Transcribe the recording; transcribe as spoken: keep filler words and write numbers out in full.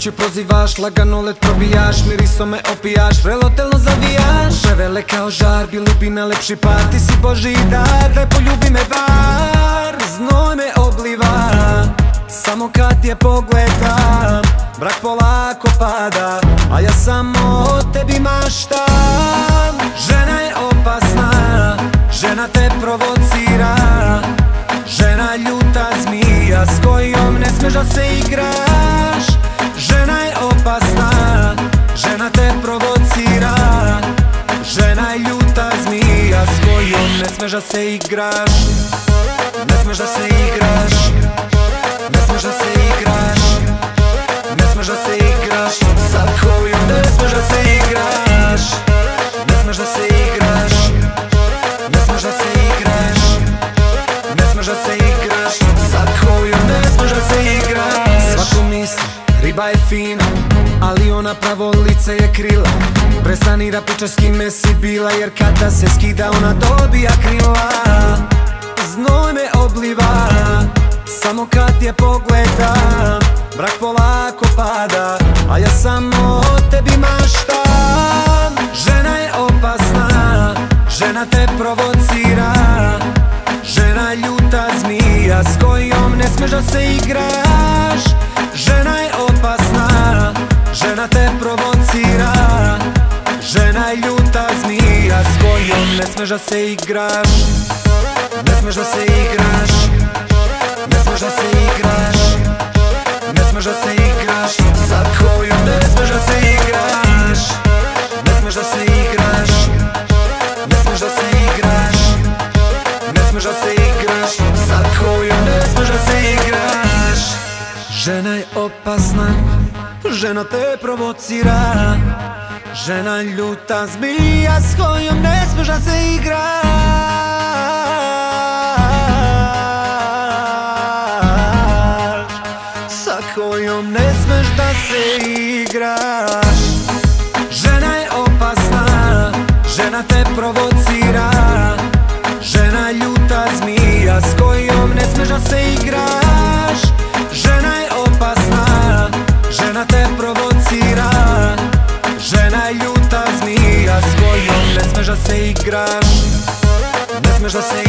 kući prozivaš, lagano let probijaš, mirisom me opijaš, vrelotelno zavijaš. Prevele kao žar, bili bi najlepši par, ti si Božji dar, daj poljubi me bar. Znoj me obliva, samo kad je pogledam, mrak polako pada, a ja samo o tebi maštam. Žena je opasna, žena te provocira, žena ljuta zmija s kojom ne smeš da se igraš. Žena je opasna, žena te provocira, žena je ljuta zmija s kojom ne smeš da se igraš. Ne smeš da se igraš, ne smeš da se igraš, ne smeš da se igraš sa kojom ne smeš da se igraš. Ne smeš da se igraš, ne smeš da se igraš, ne smeš da se igraš sa kojom ne smeš da se igraš. Svako misli, riba je fina, ali ona pravo lice je krila. Prestani da pričaš s kime si bila, jer kada se skida ona dobija krila. Znoj me obliva, samo kad je pogledam, mrak polako pada, a ja samo o tebi maštam. Žena je opasna, žena te provocira, žena ljuta zmija s kojom ne smeš da se igraš. Žena je opasna, žena te provocira, žena ljuta zmija s kojom ne smeš da se igraš. Ne smeš da se igraš, ne smeš da se igraš, ne smeš da se igraš sa kojom ne smeš da se igraš. Ne smeš da se igraš, ne smeš da se igraš, ne smeš da se igraš sa kojom ne smeš da se igraš. Žena je opasna, žena te provocira, žena ljuta zmija s kojom ne smeš da se igraš. Sa kojom ne smeš da se igraš. Žena je opasna, žena te provocira, žena ljuta zmija s kojom ne smeš da se igraš. Žena je opasna, žena te provocira, žena ljuta zmija s kojom ne smeš da se igraš. Ne smeš da se